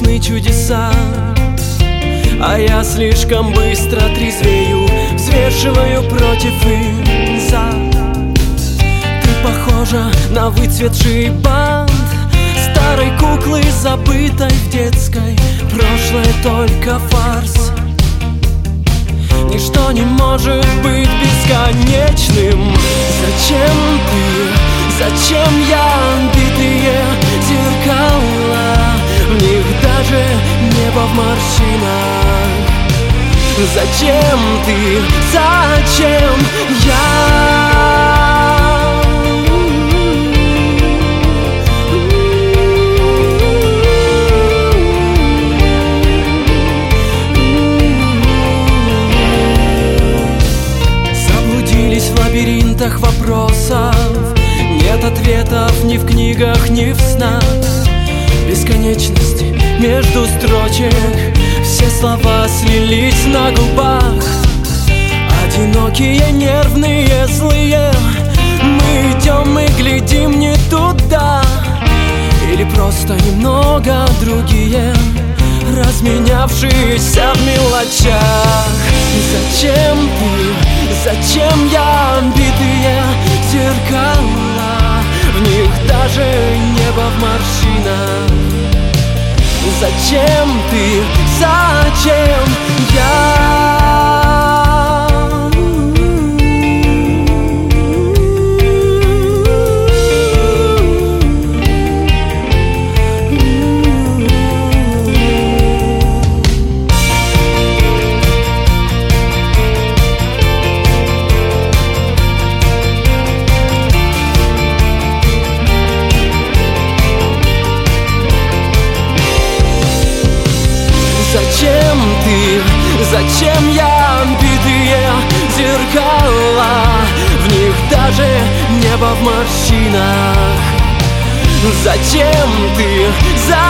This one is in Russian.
слышны чудеса, а я слишком быстро трезвею, взвешиваю против и за. Ты похожа на выцветший бант старой куклы, забытой в детской. Прошлое только фарс. Ничто не может быть бесконечным. Зачем ты, зачем я? Битые зеркала, в них даже небо в морщинах. Зачем ты, зачем я? В лабиринтах вопросов нет ответов ни в книгах, ни в снах. Бесконечность между строчек, все слова слились на губах. Одинокие, нервные, злые, мы идем и глядим не туда. Или просто немного другие, разменявшиеся в мелочах. Зачем ты, зачем я? Битые зеркала, в них даже небо в морщинах. Зачем ты, зачем я? Зачем ты, зачем я? Битые зеркала, в них даже небо в морщинах. Зачем ты,